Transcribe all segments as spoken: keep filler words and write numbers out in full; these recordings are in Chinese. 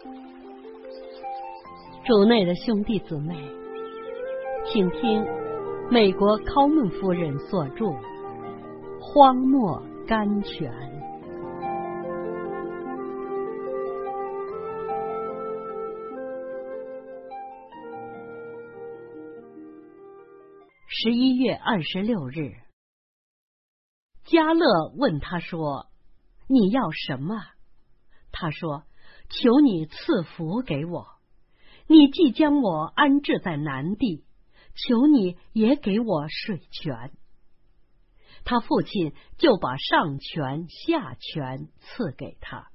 主内的兄弟姊妹，请听美国考门夫人所著《荒漠甘泉》。十一月二十六日，迦勒问他说：“你要什么？”他说：“求你赐福给我。你既将我安置在南地，求你也给我水泉。”他父亲就把上泉下泉赐给他。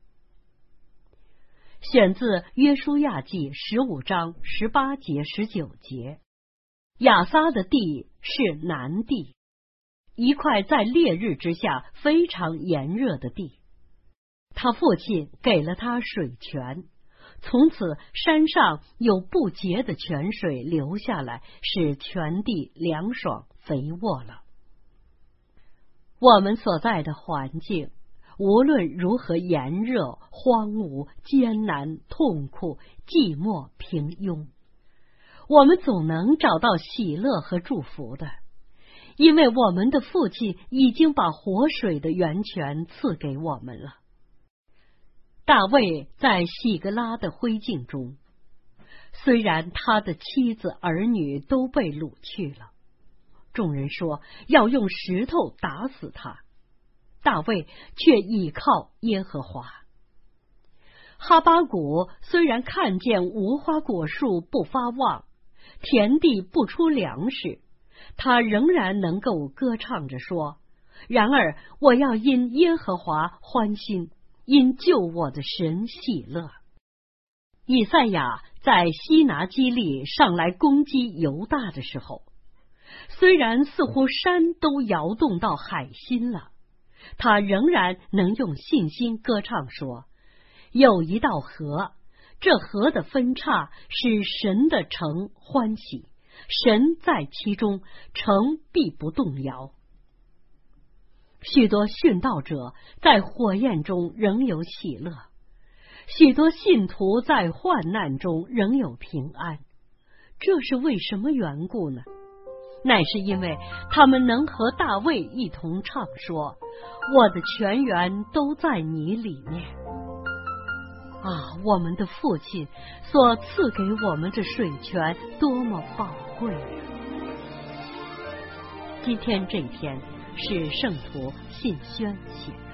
选自约书亚记十五章十八节十九节。亚撒的地是南地，一块在烈日之下非常炎热的地。他父亲给了他水泉，从此山上有不竭的泉水流下来，使全地凉爽肥沃了。我们所在的环境无论如何炎热、荒芜、艰难、痛苦、寂寞、平庸，我们总能找到喜乐和祝福的，因为我们的父亲已经把活水的源泉赐给我们了。大卫在喜格拉的灰烬中，虽然他的妻子儿女都被掳去了，众人说要用石头打死他，大卫却倚靠耶和华。哈巴谷虽然看见无花果树不发旺，田地不出粮食，他仍然能够歌唱着说：“然而我要因耶和华欢心，因救我的神喜乐。”以赛亚在西拿基利上来攻击犹大的时候，虽然似乎山都摇动到海心了，他仍然能用信心歌唱说：“有一道河，这河的分叉使神的城欢喜，神在其中，城必不动摇。”许多殉道者在火焰中仍有喜乐，许多信徒在患难中仍有平安。这是为什么缘故呢？乃是因为他们能和大卫一同唱说：“我的泉源都在你里面。”啊，我们的父亲所赐给我们的水泉多么宝贵啊！今天这篇是圣徒信宣写的。